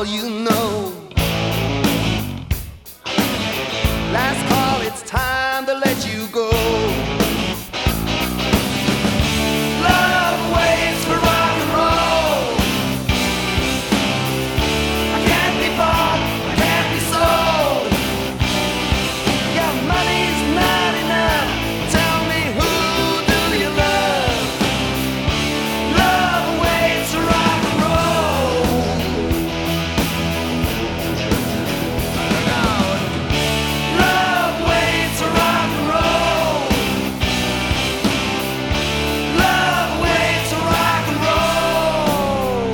all you know. Last call, it's time to let you go. Love waits for rock and roll. I can't be bought, I can't be sold. Yeah, money's not enough. Tell me, who do you love? Love waits for rock and roll. Love waits for rock and roll. Love waits for rock and roll.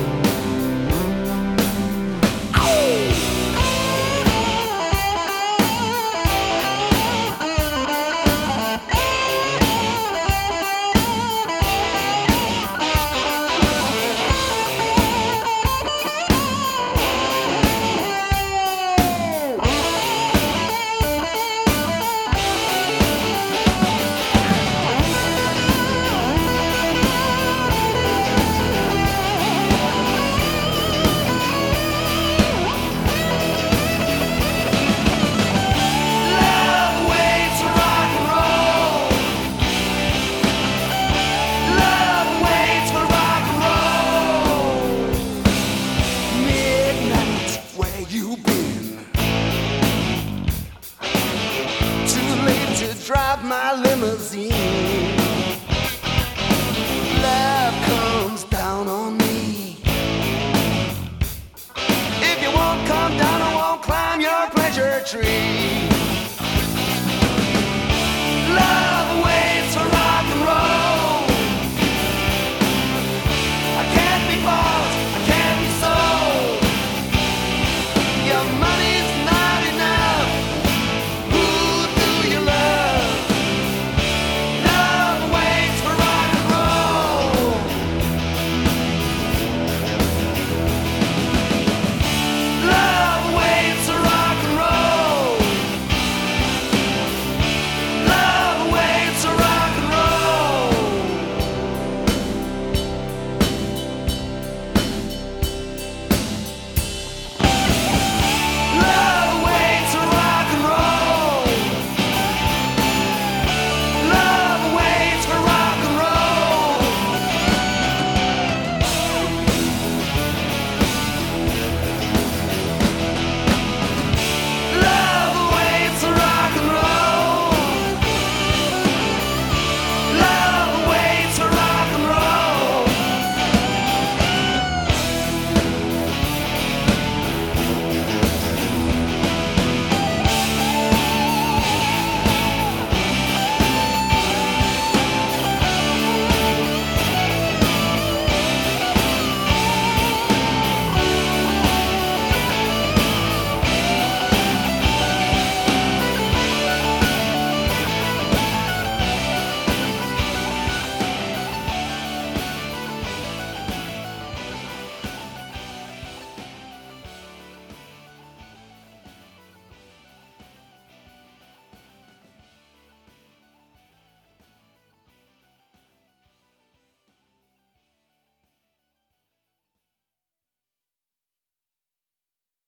Love waits for rock and roll. Love waits for rock and roll. Midnight, where you been? Too late to drive my limousine. Love comes down on me. If you won't come down, I won't climb your pleasure tree.